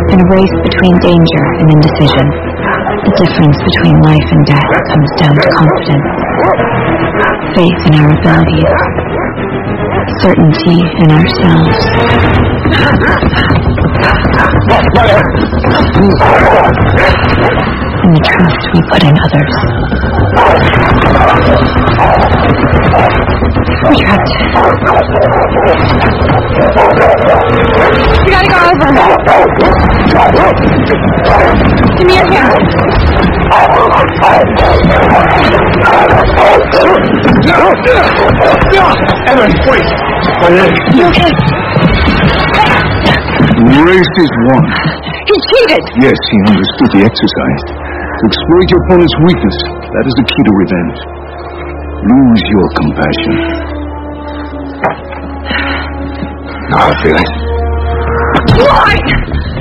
In a race between danger and indecision, the difference between life and death comes down to confidence, faith in our abilities, certainty in ourselves. And the trust we put in others. We're trapped. We gotta go over. Give me your hand. Evan, wait. You okay? The race is won. He cheated! Yes, he understood the exercise. To exploit your opponent's weakness, that is the key to revenge. Lose your compassion. Now I feel it. Why?